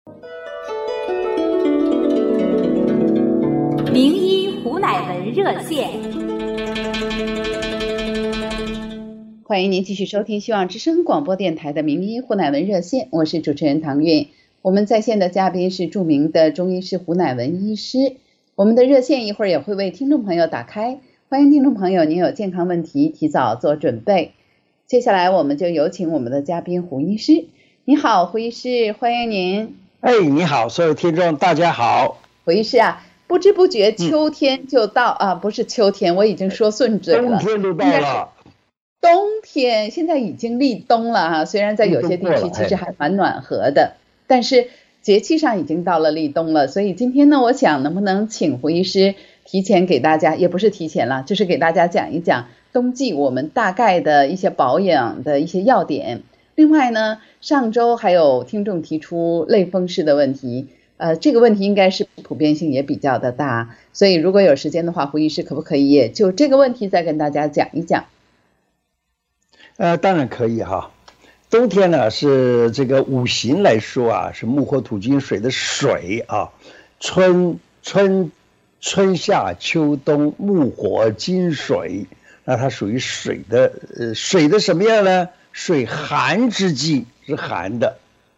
名医胡乃文热线。 欢迎您继续收听希望之声广播电台的名医胡乃文热线，我是主持人唐韵。我们在线的嘉宾是著名的中医师胡乃文医师。我们的热线一会儿也会为听众朋友打开，欢迎听众朋友您有健康问题提早做准备。接下来我们就有请我们的嘉宾胡医师。你好，胡医师，欢迎您。 你好，所有听众大家好。 胡医师啊，不知不觉秋天就到不是秋天，我已经说顺嘴了， 冬天都到了。 冬天现在已经立冬了虽然在有些地区其实还蛮暖和的，但是节气上已经到了立冬了。所以今天呢，我想能不能请胡医师提前给大家，也不是提前了，就是给大家讲一讲冬季我们大概的一些保养的一些要点。另外呢，上周还有听众提出类风湿的问题，这个问题应该是普遍性也比较的大，所以如果有时间的话，胡医师可不可以也就这个问题再跟大家讲一讲？ 当然可以哈。冬天呢是这个五行来说啊，是木火土金水的水啊，春夏秋冬木火金水，那它属于水的水的什么样呢？水寒之际是寒的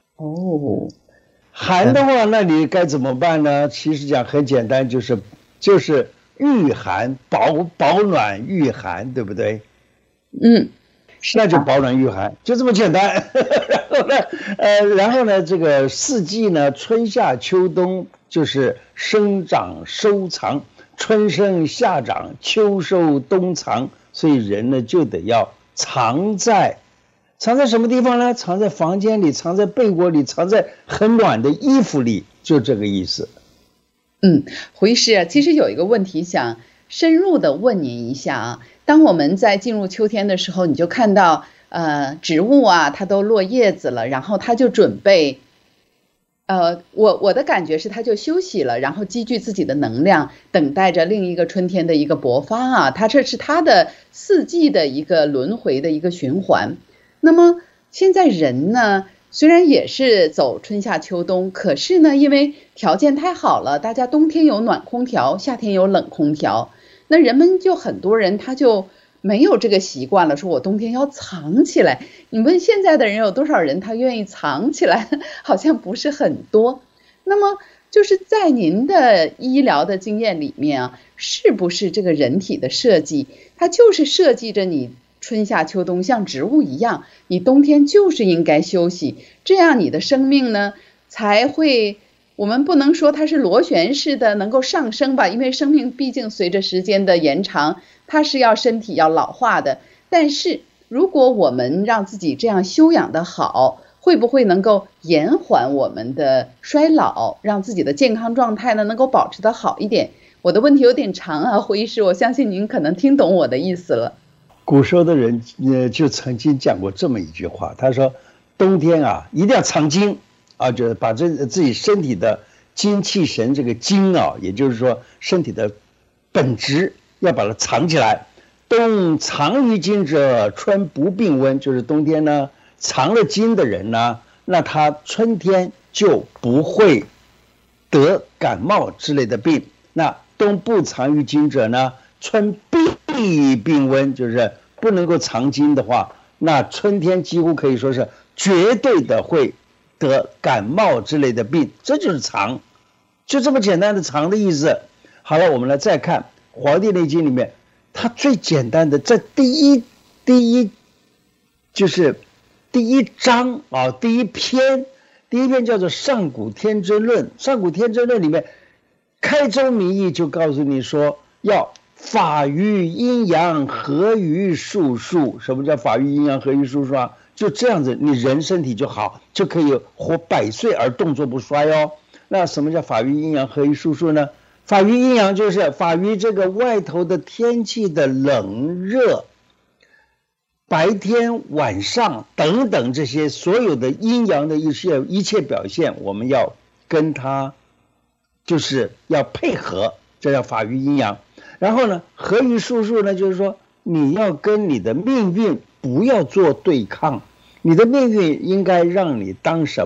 寒的话，那你该怎么办呢？其实讲很简单，就是御寒保暖御寒，对不对？那就保暖御寒，就这么简单。然后呢，这个四季呢，春夏秋冬就是生长收藏，春生夏长，秋收冬藏，所以人呢就得要藏在什么地方呢？藏在房间里，藏在被窝里，藏在很暖的衣服里，就这个意思。 胡医师，其实有一个问题想深入的问您一下啊。当我们在进入秋天的时候，你就看到植物啊，它都落叶子了，然后它就准备我的感觉是它就休息了，然后积聚自己的能量，等待着另一个春天的一个勃发啊。它这是它的四季的一个轮回的一个循环。那么现在人呢，虽然也是走春夏秋冬，可是呢，因为条件太好了，大家冬天有暖空调，夏天有冷空调，那人们就很多人他就没有这个习惯了，说我冬天要藏起来。你问现在的人有多少人他愿意藏起来？好像不是很多。那么就是在您的医疗的经验里面啊，是不是这个人体的设计，它就是设计着你春夏秋冬像植物一样，你冬天就是应该休息，这样你的生命呢才会，我们不能说它是螺旋式的能够上升吧，因为生命毕竟随着时间的延长，它是要身体要老化的。但是如果我们让自己这样休养的好，会不会能够延缓我们的衰老，让自己的健康状态呢能够保持得好一点？我的问题有点长啊，胡医师，我相信您可能听懂我的意思了。 古时候的人就曾经讲过这么一句话，他说冬天啊一定要藏精啊，就是把自己身体的精气神这个精啊，也就是说身体的本质要把它藏起来。冬藏于精者，春不病温，就是冬天呢藏了精的人呢，那他春天就不会得感冒之类的病。那冬不藏于精者呢，春必病温，就是不能够藏精的话，那春天几乎可以说是绝对的会得感冒之类的病，这就是藏，就这么简单的藏的意思。好了，我们来再看《黄帝内经》里面，它最简单的这第一就是第一章啊，第一篇叫做《上古天真论》。《上古天真论》里面开宗明义就告诉你说，要法于阴阳，合于术数。什么叫法于阴阳，合于术数啊？就这样子，你人身体就好，就可以活100岁而动作不衰哦。那什么叫法于阴阳，合于术数呢？法于阴阳就是法于这个外头的天气的冷热，白天晚上等等这些所有的阴阳的一切表现，我们要跟它就是要配合，这叫法于阴阳。然后呢，合于术数呢，就是说你要跟你的命运不要做对抗，你的命运应该让你当什么？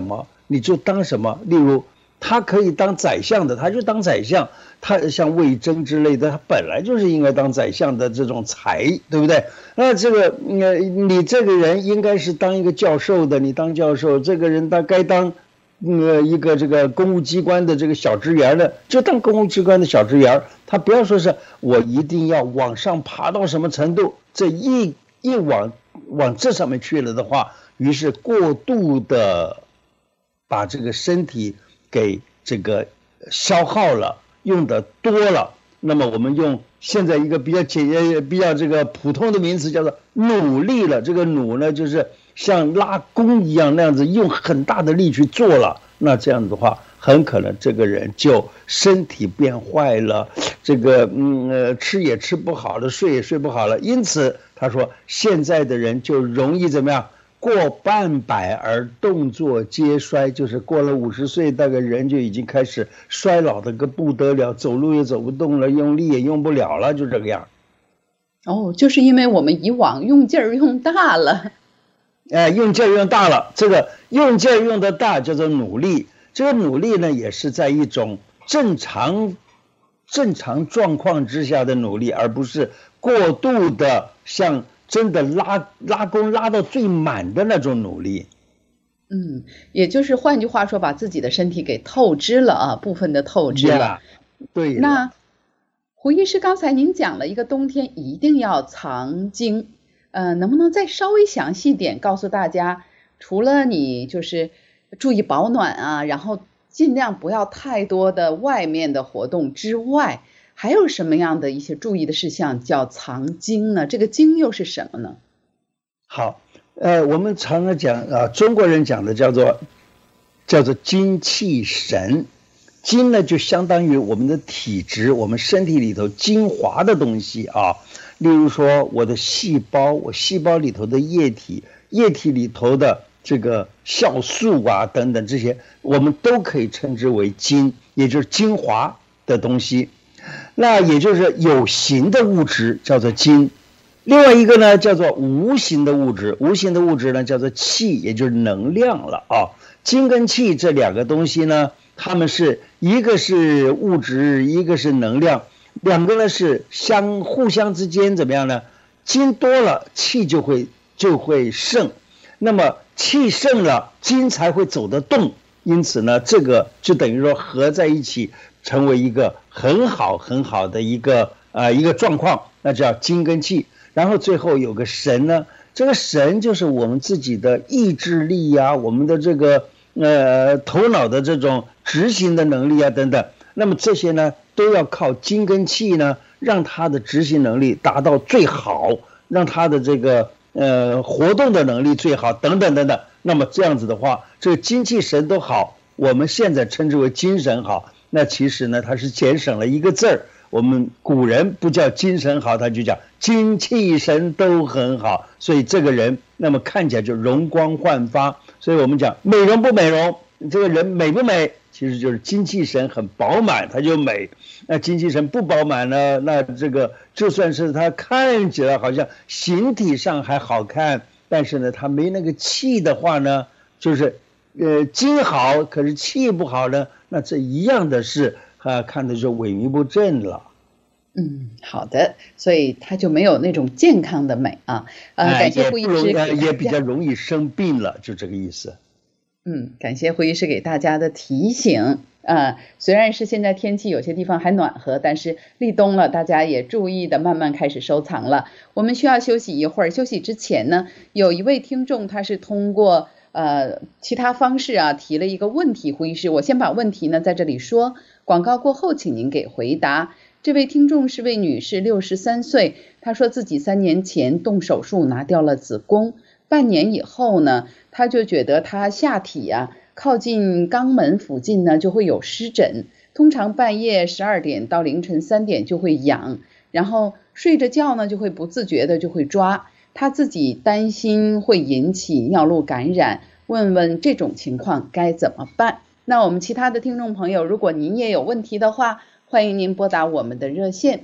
你就当什么？例如他可以当宰相的，他就当宰相。他像魏征之类的，他本来就是应该当宰相的这种才，对不对？那这个你这个人应该是当一个教授的，你当教授，这个人他该当一个这个公务机关的这个小职员的，就当公务机关的小职员。他不要说是我一定要往上爬到什么程度，这一往这上面去了的话，于是过度的把这个身体给这个消耗了，用的多了。那么我们用现在一个比较这个普通的名词叫做努力了。这个努呢，就是像拉弓一样那样子，用很大的力去做了。那这样的话，很可能这个人就身体变坏了，这个吃也吃不好了，睡也睡不好了。因此他说现在的人就容易怎么样？过半百而动作皆衰，就是过了50岁，大概人就已经开始衰老的个不得了，走路也走不动了，用力也用不了了，就这个样。 哦，就是因为我们以往用劲儿用大了。 用劲儿用大了，这个用劲儿用的大叫做努力。这个努力呢，也是在一种正常状况之下的努力，而不是过度的像真的拉弓拉到最满的那种努力。 也就是换句话说，把自己的身体给透支了啊，部分的透支了。 对。 那胡医师，刚才您讲了一个冬天一定要藏精，能不能再稍微详细点告诉大家，除了你就是注意保暖啊，然后尽量不要太多的外面的活动之外，还有什么样的一些注意的事项叫藏精呢？这个精又是什么呢？ 好，我们常常讲中国人讲的叫做精气神。精呢就相当于我们的体质，我们身体里头精华的东西啊。例如说我的细胞，我细胞里头的液体里头的这个酵素啊等等，这些我们都可以称之为精，也就是精华的东西。那也就是有形的物质叫做精，另外一个呢叫做无形的物质，无形的物质呢叫做气，也就是能量了啊。精跟气这两个东西呢，它们是一个是物质，一个是能量，两个呢是互相之间怎么样呢？精多了，气就会盛，那么气盛了，精才会走得动。因此呢，这个就等于说合在一起，成为一个很好的一个状况，那叫精跟气。然后最后有个神呢，这个神就是我们自己的意志力啊，我们的这个头脑的这种执行的能力啊等等。那么这些呢都要靠精跟气呢，让它的执行能力达到最好，让它的这个活动的能力最好等等等等。那么这样子的话，这个精气神都好，我们现在称之为精神好。那其实呢它是节省了一个字儿，我们古人不叫精神好，他就讲精气神都很好，所以这个人那么看起来就容光焕发。所以我们讲美容不美容，这个人美不美，其实就是精气神很饱满，他就美。那精气神不饱满呢，那这个就算是他看起来好像形体上还好看，但是呢他没那个气的话呢，就是精好可是气不好呢，那这一样的是看的就萎靡不振了。 好的，所以他就没有那种健康的美啊。感谢胡医师， 也比较容易生病了，就这个意思。 感谢胡医师给大家的提醒。虽然是现在天气有些地方还暖和，但是立冬了，大家也注意的慢慢开始收藏了。我们需要休息一会儿，休息之前呢，有一位听众他是通过其他方式提了一个问题，胡医师，我先把问题呢在这里说，广告过后请您给回答。这位听众是位女士，63岁，她说自己3年前动手术拿掉了子宫，半年以后呢，她就觉得她下体靠近肛门附近呢就会有湿疹，通常半夜12点到凌晨3点就会痒，然后睡着觉呢就会不自觉的就会抓，她自己担心会引起尿路感染，问问这种情况该怎么办。那我们其他的听众朋友，如果您也有问题的话，欢迎您拨打我们的热线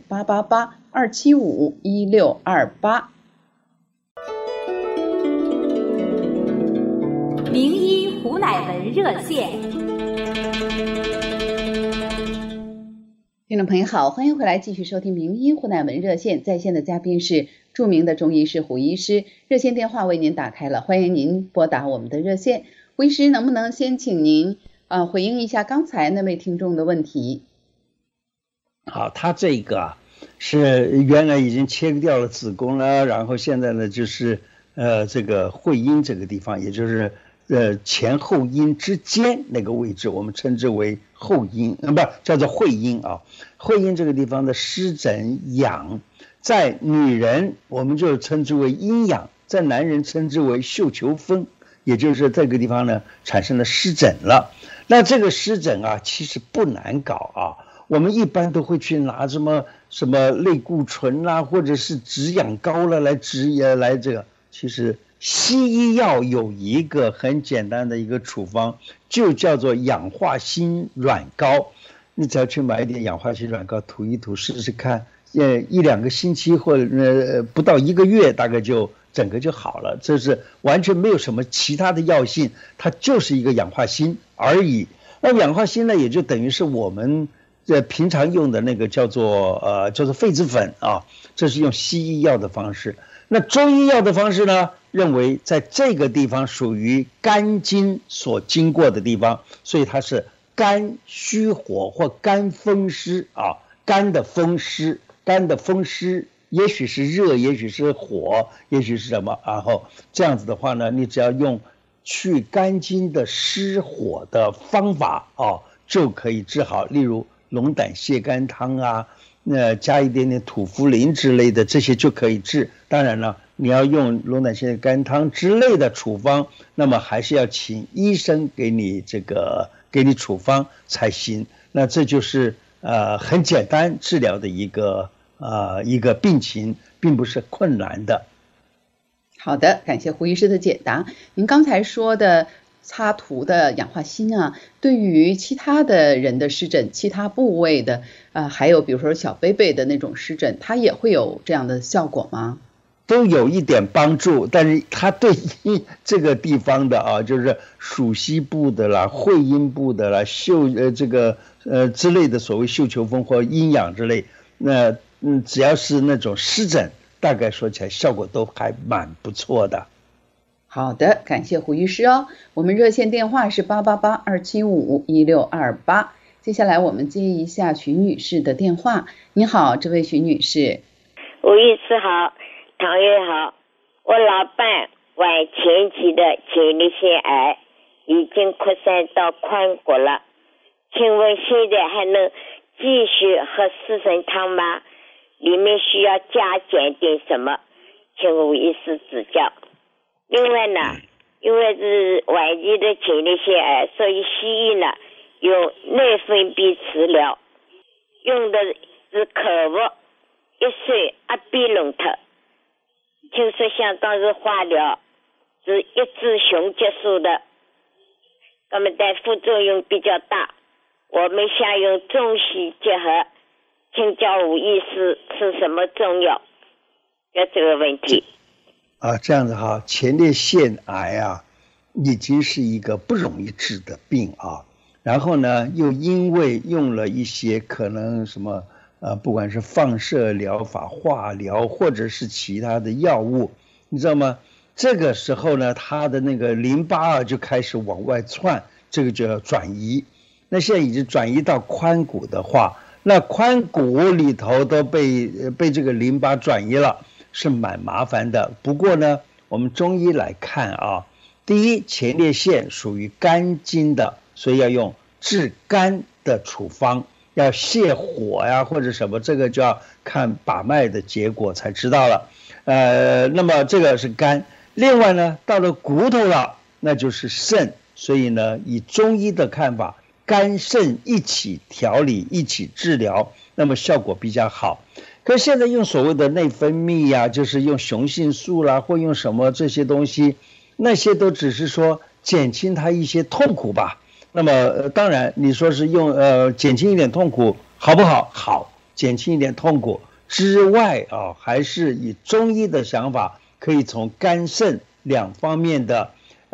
888-275-1628。 名医胡乃文热线。 听众朋友好，欢迎回来继续收听名医胡乃文热线，在线的嘉宾是著名的中医师胡医师，热线电话为您打开了，欢迎您拨打我们的热线。胡医师，能不能先请您回应一下刚才那位听众的问题？ 好，他这个是原来已经切掉了子宫了，然后现在呢就是这个会阴这个地方，也就是前后阴之间那个位置，我们称之为后阴，不叫做会阴啊。会阴这个地方的湿疹痒，在女人我们就称之为阴痒，在男人称之为绣球风，也就是这个地方呢产生了湿疹了。那这个湿疹啊，其实不难搞啊。我们一般都会去拿什么类固醇啦，或者是止痒膏啦来这个。其实西医药有一个很简单的一个处方，就叫做氧化锌软膏。你只要去买一点氧化锌软膏涂一涂试试看，1-2个星期或者不到1个月，大概就整个就好了。这是完全没有什么其他的药性，它就是一个氧化锌而已。那氧化锌呢，也就等于是我们平常用的那个叫做痱子粉啊，这是用西医药的方式。那中医药的方式呢，认为在这个地方属于肝经所经过的地方，所以它是肝虚火或肝风湿啊，肝的风湿，也许是热，也许是火，也许是什么，然后这样子的话呢，你只要用去肝经的湿火的方法啊，就可以治好。例如龙胆泻肝汤啊，加一点点土茯苓之类的，这些就可以治。当然了，你要用龙胆泻肝汤之类的处方，那么还是要请医生给你处方才行。那这就是很简单治疗的一个病情，并不是困难的。 好的，感谢胡医师的解答。您刚才说的擦涂的氧化锌啊，对于其他的人的湿疹，其他部位的还有比如说小贝贝的那种湿疹，它也会有这样的效果吗？ 都有一点帮助，但是它对这个地方的啊，就是属膝部的啦、会阴部的啦、之类的所谓绣球风或阴痒之类，那只要是那种湿疹，大概说起来效果都还蛮不错的。 好的，感谢胡医师哦。我们热线电话是888-275-1628。接下来我们接一下徐女士的电话。你好，这位徐女士。 胡医师好，唐月好。我老伴晚前期的前列腺癌已经扩散到髋骨了，请问现在还能继续喝四神汤吗？里面需要加减点什么？请胡医师指教。另外呢，因为是晚期的前列腺癌，所以西医呢用内分泌治疗，用的是口服1岁阿比隆特。听说相当是化疗，是抑制雄激素的，那么但副作用比较大。我们想用中西结合，请教胡医师吃什么中药？就这个问题。 这样子哈，前列腺癌啊，已经是一个不容易治的病啊。然后呢，又因为用了一些可能什么不管是放射疗法、化疗或者是其他的药物，你知道吗？这个时候呢，它的那个淋巴就开始往外窜，这个就要转移。那现在已经转移到髋骨的话，那髋骨里头都被这个淋巴转移了，是蛮麻烦的。不过呢，我们中医来看啊，第一，前列腺属于肝经的，所以要用治肝的处方，要泻火呀或者什么，这个就要看把脉的结果才知道了。那么这个是肝。另外呢，到了骨头了，那就是肾。所以呢，以中医的看法，肝肾一起调理，一起治疗，那么效果比较好。可是现在用所谓的内分泌呀，就是用雄性素啦，或用什么这些东西，那些都只是说减轻它一些痛苦吧。那么当然你说是用减轻一点痛苦好不好？好，减轻一点痛苦之外还是以中医的想法，可以从肝肾两方面的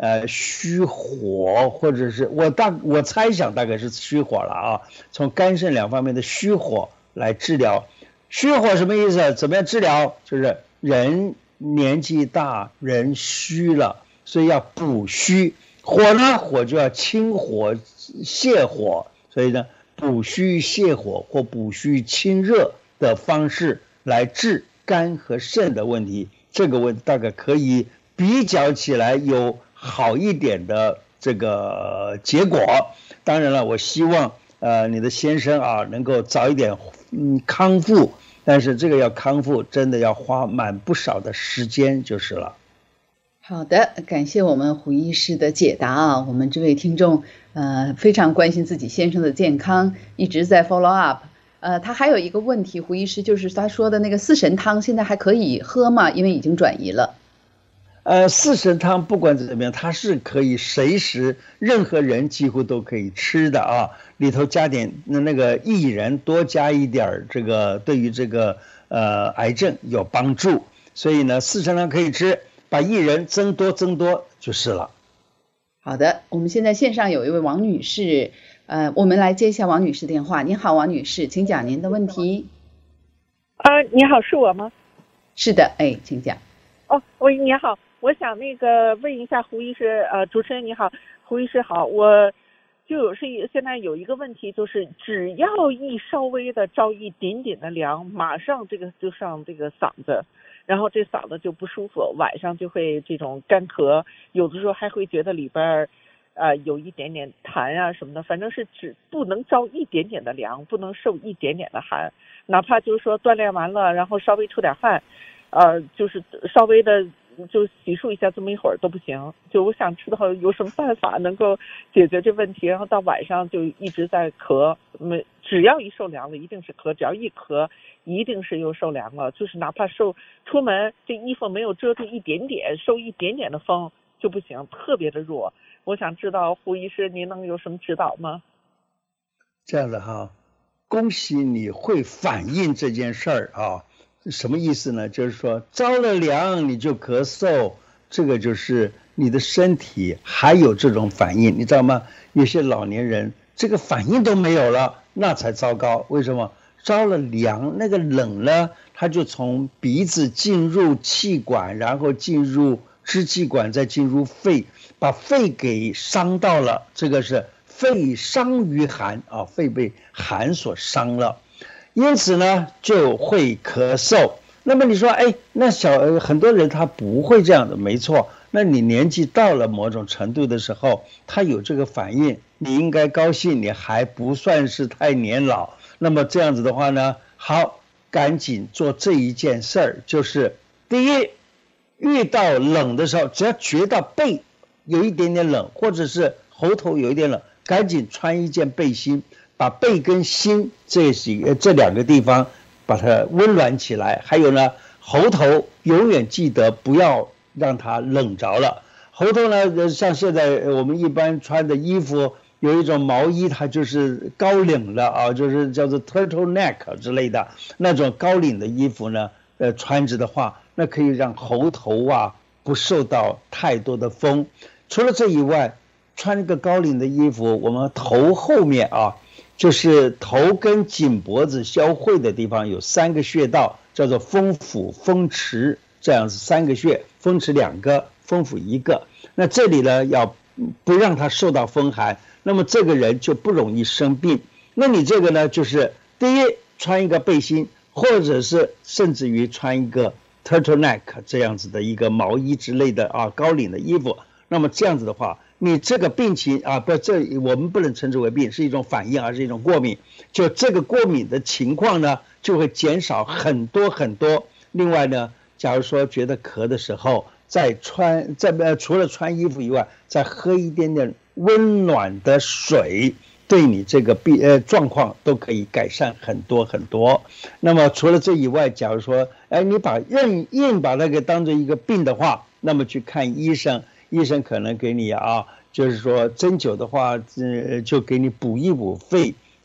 虚火，或者是我猜想大概是虚火了啊，从肝肾两方面的虚火来治疗。虚火什么意思？怎么样治疗？就是人年纪大，人虚了，所以要补虚。火呢，火就要清火泻火，所以呢，补虚泻火或补虚清热的方式来治肝和肾的问题。这个问题大概可以比较起来有好一点的这个结果。当然了，我希望你的先生啊能够早一点康复，但是这个要康复真的要花不少的时间就是了。 好的，感谢我们胡医师的解答啊。我们这位听众非常关心自己先生的健康，一直在 follow up。他还有一个问题，胡医师，就是他说的那个四神汤现在还可以喝吗？因为已经转移了。 四神汤不管怎么样，它是可以随时任何人几乎都可以吃的啊，里头加点那个薏仁，多加一点这个对于这个癌症有帮助，所以呢四神汤可以吃，把薏仁增多就是了。 好的，我们现在线上有一位王女士，我们来接一下王女士电话。您好，王女士，请讲您的问题。 你好，是我吗？ 是的，请讲。 喂，你好，我想问一下胡医师，主持人你好，胡医师好，我现在有一个问题，就是只要稍微的着一点点的凉，马上就上这个嗓子，然后这嗓子就不舒服，晚上就会这种干咳，有的时候还会觉得里边有一点点痰啊什么的，反正是只不能着一点点的凉，不能受一点点的寒，哪怕就是说锻炼完了，然后稍微出点汗，就是稍微的就洗漱一下，这么一会儿都不行。就我想知道有什么办法能够解决这问题，然后到晚上就一直在咳，只要一受凉了一定是咳，只要一咳一定是又受凉了，就是哪怕出门这衣服没有遮住一点点，受一点点的风就不行，特别的弱。我想知道胡医师您能有什么指导吗？ 这样的哈，恭喜你会反应这件事儿啊。什么意思呢？就是说着了凉你就咳嗽，这个就是你的身体还有这种反应，你知道吗？有些老年人这个反应都没有了，那才糟糕。为什么？着了凉，那个冷呢，它就从鼻子进入气管，然后进入支气管，再进入肺，把肺给伤到了，这个是肺伤于寒啊，肺被寒所伤了。因此呢就会咳嗽。那么你说那很多人他不会这样的，没错，那你年纪到了某种程度的时候他有这个反应，你应该高兴，你还不算是太年老。那么这样子的话呢，好，赶紧做这一件事儿，就是第一，遇到冷的时候，只要觉到背有一点点冷，或者是喉头有一点冷，赶紧穿一件背心，把背跟心这两个地方把它温暖起来。还有呢，喉头永远记得不要让它冷着了。喉头呢，像现在我们一般穿的衣服，有一种毛衣，它就是高领的啊，就是叫做 turtleneck 之类的那种高领的衣服呢，穿着的话，那可以让喉头啊不受到太多的风。除了这以外，穿一个高领的衣服，我们头后面啊，就是头跟颈脖子交汇的地方有3个穴道，叫做风府、风池，这样子3个穴，风池2个，风府1个。那这里呢，要不让它受到风寒，那么这个人就不容易生病。那你这个呢，就是第一，穿一个背心，或者是甚至于穿一个 turtleneck 这样子的一个毛衣之类的啊，高领的衣服。那么这样子的话，你这个病情啊，我们不能称之为病，是一种反应，而是一种过敏。就这个过敏的情况呢，就会减少很多很多。另外呢，假如说觉得咳的时候，除了穿衣服以外，再喝一点点温暖的水，对你这个状况都可以改善很多很多。那么除了这以外，假如说你硬把那个当成一个病的话，那么去看医生，医生可能给你就是说针灸的话，就给你补一补肺，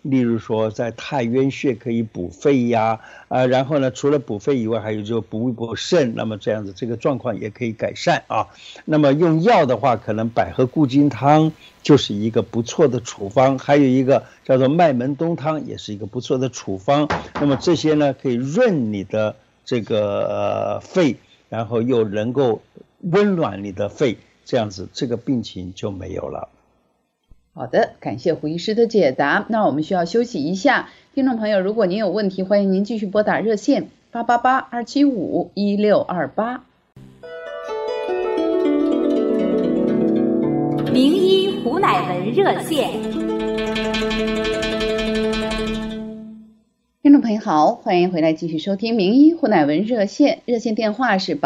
例如说在太渊穴可以补肺呀，然后呢除了补肺以外，还有就补一补肾，那么这样子这个状况也可以改善啊。那么用药的话，可能百合固金汤就是一个不错的处方，还有一个叫做麦门冬汤，也是一个不错的处方。那么这些呢可以润你的这个肺，然后又能够温暖你的肺，这样子这个病情就没有了。 好的，感谢胡医师的解答。那我们需要休息一下，听众朋友，如果您有问题，欢迎您继续拨打热线888-275-1628。 名医胡乃文热线。 听众朋友好，欢迎回来继续收听名医胡乃文热线，热线电话是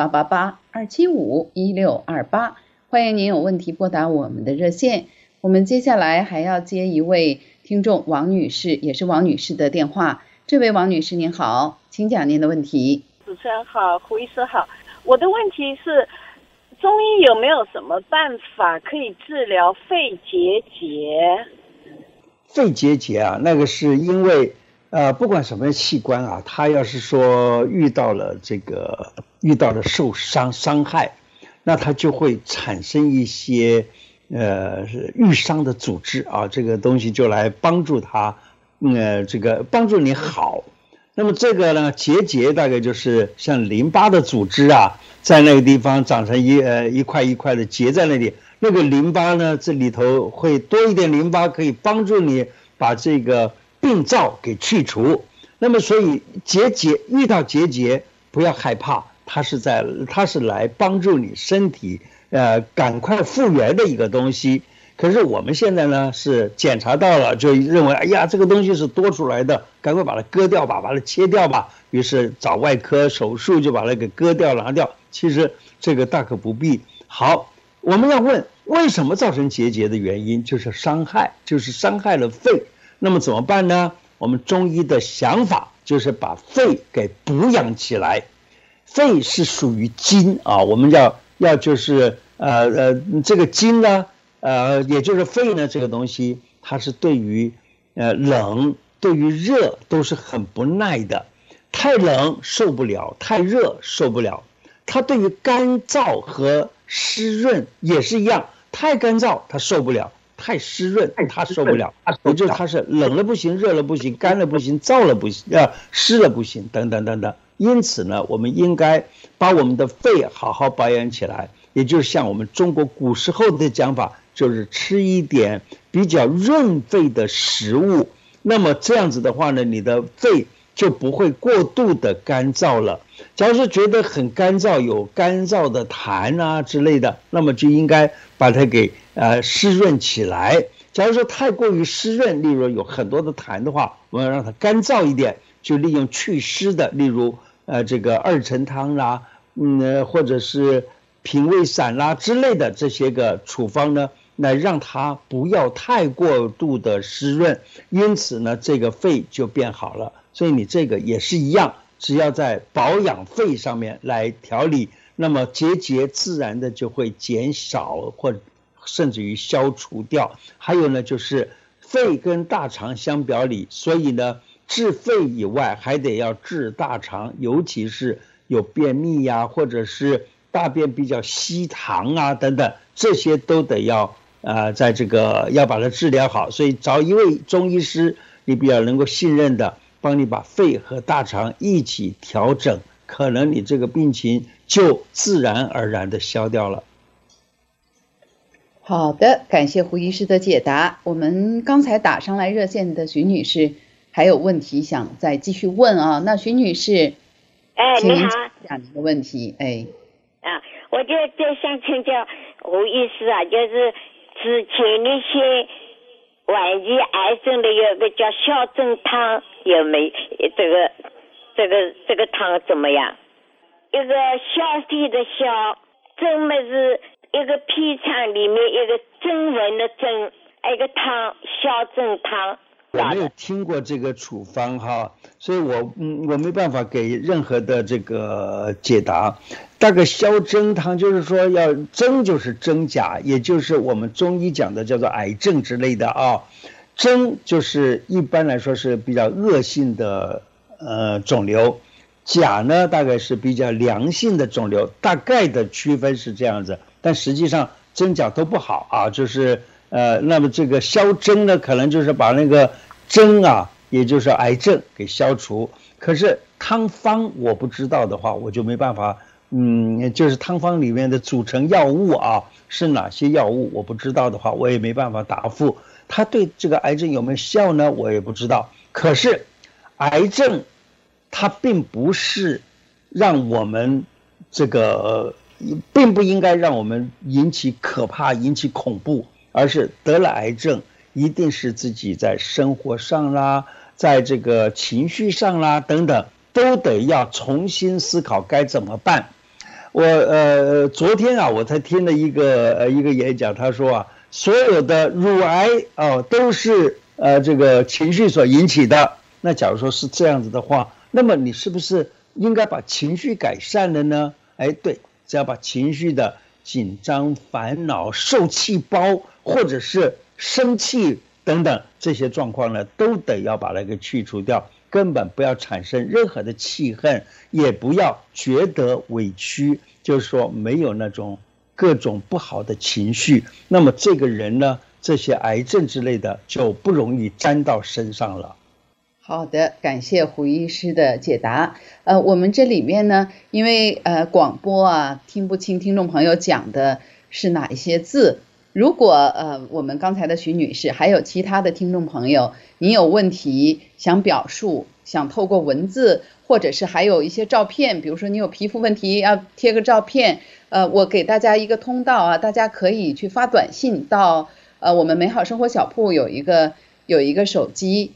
888-275-1628，欢迎您有问题拨打我们的热线。我们接下来还要接一位听众王女士，也是王女士的电话。这位王女士您好，请讲您的问题。 主持人好，胡医师好，我的问题是中医有没有什么办法可以治疗肺结节？ 肺结节啊，那个是因为不管什么器官啊，它要是说遇到了受伤害，那它就会产生一些愈伤的组织啊，这个东西就来帮助它，这个帮助你好。那么这个呢，结节大概就是像淋巴的组织啊，在那个地方长成一块一块的结在那里，那个淋巴呢，这里头会多一点淋巴，可以帮助你把这个病灶给去除。那么所以遇到结节不要害怕，它是来帮助你身体赶快复原的一个东西。可是我们现在呢是检查到了，就认为哎呀这个东西是多出来的，赶快把它割掉吧，把它切掉吧，于是找外科手术就把它给割掉拿掉。其实这个大可不必。好，我们要问为什么造成结节的原因，就是伤害了肺。那么怎么办呢？我们中医的想法就是把肺给补养起来。肺是属于金啊，我们要就是这个金呢，也就是肺呢，这个东西它是对于冷对于热都是很不耐的，太冷受不了，太热受不了。它对于干燥和湿润也是一样，太干燥它受不了，太湿润它受不了，也就是它是冷了不行，热了不行，干了不行，燥了不行，湿了不行，等等等等。因此呢，我们应该把我们的肺好好保养起来，也就是像我们中国古时候的讲法，就是吃一点比较润肺的食物。那么这样子的话呢，你的肺就不会过度的干燥了。假如说觉得很干燥，有干燥的痰啊之类的，那么就应该把它给湿润起来。假如说太过于湿润，例如有很多的痰的话，我们要让它干燥一点，就利用祛湿的，例如这个二陈汤啦，或者是平胃散啦之类的这些个处方呢，来让它不要太过度的湿润，因此呢，这个肺就变好了。所以你这个也是一样，只要在保养肺上面来调理，那么结节自然的就会减少或甚至于消除掉。还有呢，就是肺跟大肠相表里，所以呢，治肺以外还得要治大肠，尤其是有便秘呀，或者是大便比较稀溏啊等等，这些都得要在这个要把它治疗好。所以找一位中医师，你比较能够信任的，帮你把肺和大肠一起调整，可能你这个病情就自然而然的消掉了。 好的，感谢胡医师的解答。我们刚才打上来热线的徐女士还有问题想再继续问啊。那徐女士， 你好， 讲您的问题。 我就想请教胡医师啊，就是之前那些晚期癌症的有个叫消症汤，有没这个汤怎么样？一个消体的消，症嘛是一个皮肠里面一个征文的征，一个汤消症汤。 我没有听过这个处方哈，所以我没办法给任何的这个解答。大概消征汤就是说要征就是真假，也就是我们中医讲的叫做癌症之类的啊。 征就是一般来说是比较恶性的肿瘤，甲呢大概是比较良性的肿瘤，大概的区分是这样子，但实际上真假都不好啊，就是那么这个消征呢，可能就是把那个征啊，也就是癌症给消除。可是汤方我不知道的话，我就没办法，就是汤方里面的组成药物啊是哪些药物，我不知道的话，我也没办法答复。它对这个癌症有没有效呢？我也不知道。可是癌症它并不是让我们这个并不应该让我们引起可怕、引起恐怖，而是得了癌症一定是自己在生活上啦，在这个情绪上啦等等，都得要重新思考该怎么办。我昨天啊，我才听了一个演讲，他说啊，所有的乳癌都是这个情绪所引起的。那假如说是这样子的话，那么你是不是应该把情绪改善了呢？哎，对，只要把情绪的紧张、烦恼、受气包，或者是生气等等这些状况呢，都得要把那个去除掉，根本不要产生任何的气恨，也不要觉得委屈，就是说没有那种各种不好的情绪，那么这个人呢，这些癌症之类的就不容易沾到身上了。 好的，感谢胡医师的解答。我们这里面呢，因为广播啊听不清听众朋友讲的是哪一些字，如果我们刚才的徐女士还有其他的听众朋友，你有问题想表述，想透过文字，或者是还有一些照片，比如说你有皮肤问题要贴个照片，我给大家一个通道啊，大家可以去发短信到我们美好生活小铺有一个手机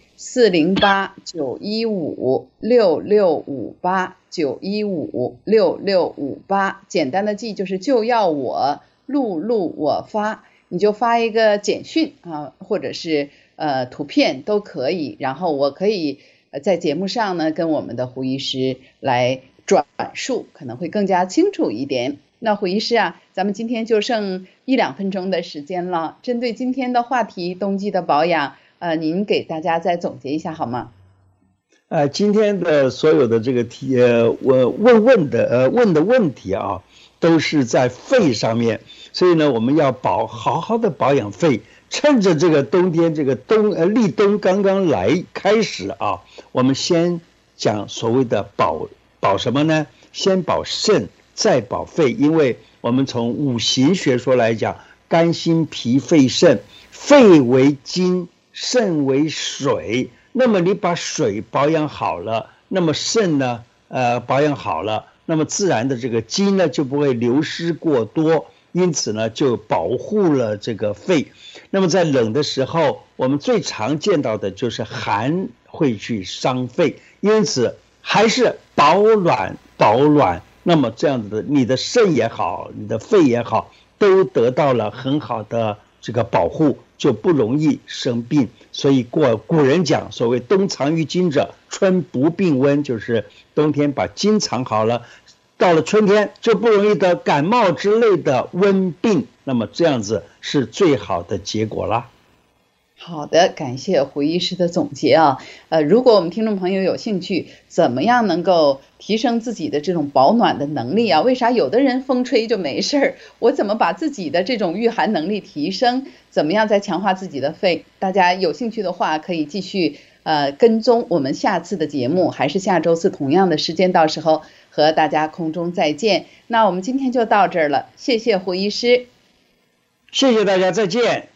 408-9156-6658，9156-6658，简单的记就是就要我录我发，你就发一个简讯啊，或者是图片都可以，然后我可以在节目上呢跟我们的胡医师来转述，可能会更加清楚一点。那胡医师啊，咱们今天就剩1-2分钟的时间了，针对今天的话题冬季的保养，您给大家再总结一下好吗？ 今天的所有的这个问的问题啊，都是在肺上面，所以呢，我们要好好的保养肺。趁着这个冬天，这个立冬刚刚开始啊，我们先讲所谓的保什么呢？先保肾，再保肺，因为我们从五行学说来讲，肝心脾肺肾，肺为金，肾为水。那么你把水保养好了，那么肾呢保养好了，那么自然的这个金呢就不会流失过多，因此呢就保护了这个肺。那么在冷的时候，我们最常见到的就是寒会去伤肺，因此还是保暖，那么这样子的，你的肾也好，你的肺也好，都得到了很好的这个保护，就不容易生病。所以古人讲，所谓冬藏于金者，春不病温，就是冬天把金藏好了，到了春天就不容易得感冒之类的温病，那么这样子是最好的结果啦。 好的，感谢胡医师的总结啊。如果我们听众朋友有兴趣，怎么样能够提升自己的这种保暖的能力啊？为啥有的人风吹就没事儿？我怎么把自己的这种御寒能力提升？怎么样再强化自己的肺？大家有兴趣的话，可以继续跟踪我们下次的节目，还是下周四同样的时间，到时候和大家空中再见。那我们今天就到这儿了，谢谢胡医师， 谢谢大家，再见。